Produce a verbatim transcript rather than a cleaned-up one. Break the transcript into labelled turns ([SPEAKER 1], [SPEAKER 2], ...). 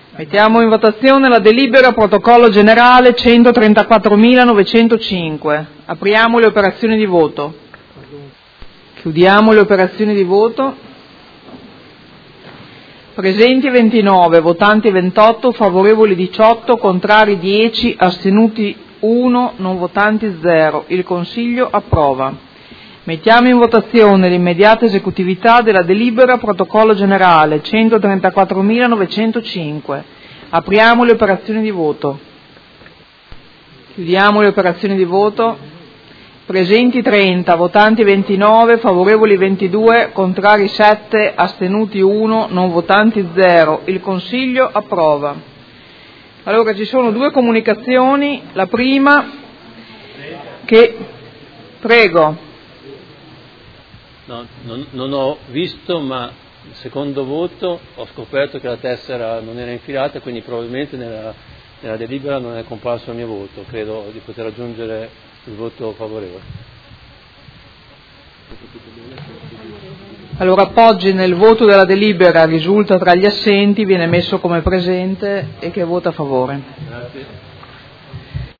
[SPEAKER 1] Mettiamo in votazione la delibera protocollo generale centotrentaquattromilanovecentocinque. Apriamo le operazioni di voto. Chiudiamo le operazioni di voto. Presenti ventinove, votanti ventotto, favorevoli diciotto, contrari dieci, astenuti uno, non votanti zero. Il Consiglio approva. Mettiamo in votazione l'immediata esecutività della delibera protocollo generale centotrentaquattromilanovecentocinque. Apriamo le operazioni di voto. Chiudiamo le operazioni di voto. Presenti trenta, votanti ventinove, favorevoli ventidue, contrari sette, astenuti uno, non votanti zero. Il Consiglio approva. Allora ci sono due comunicazioni. La prima che... Prego.
[SPEAKER 2] No, non, non ho visto, ma il secondo voto ho scoperto che la tessera non era infilata, quindi probabilmente nella, nella delibera non è comparso il mio voto. Credo di poter aggiungere il voto favorevole.
[SPEAKER 1] Allora Poggi nel voto della delibera risulta tra gli assenti, viene messo come presente e che vota a favore.
[SPEAKER 2] Grazie.